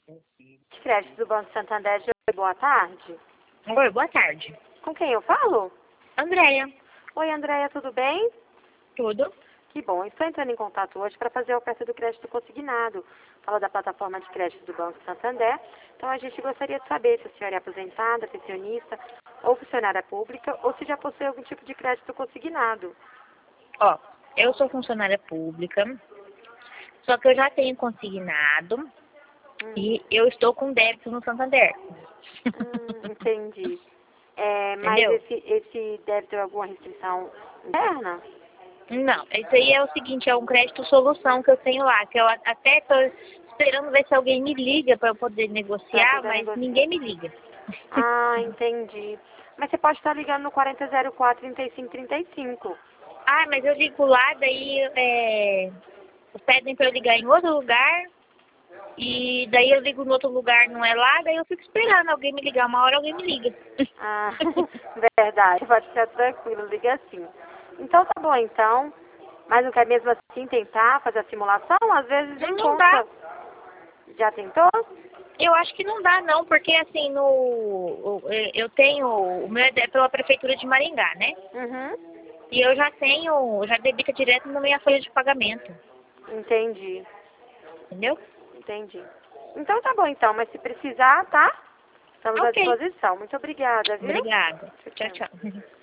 Crédito do Banco Santander de Oi, boa tarde. Oi, boa tarde. Com quem eu falo? Andréia. Oi, Andréia, tudo bem? Tudo? Que bom, estou entrando em contato hoje para fazer a oferta do crédito consignado. Fala da plataforma de crédito do Banco Santander. Então a gente gostaria de saber se a senhora é aposentada, pensionista ou funcionária pública ou se já possui algum tipo de crédito consignado. Ó, eu sou funcionária pública, só que eu já tenho consignado e eu estou com débito no Santander. Entendi. Mas Entendeu? esse deve ter alguma restrição interna? Não, isso aí é o seguinte, é um crédito solução que eu tenho lá, que eu até estou esperando ver se alguém me liga para eu poder Pra negociar, poder mas negociar. ninguém me liga. Ah, entendi. Mas você pode estar ligando no 4004-3535. Ah, mas eu ligo lá, daí pedem para eu ligar em outro lugar, e daí eu ligo no outro lugar, não é lá, daí eu fico esperando alguém me ligar, uma hora alguém me liga. Ah, verdade. Pode ficar tranquilo, liga assim. Então tá bom, então. Mas não quer mesmo assim tentar fazer a simulação? Às vezes Não encontra. dá. Já tentou? Eu acho que não dá não, porque assim, eu tenho, o meu é pela prefeitura de Maringá, né? Uhum. E eu já debita direto na minha folha de pagamento, Entendi. entendeu? Entendi. Então tá bom, então. Mas se precisar, tá? Estamos à Ok. disposição. Muito obrigada, viu? Obrigada. Tchau, Tchau, tchau. tchau.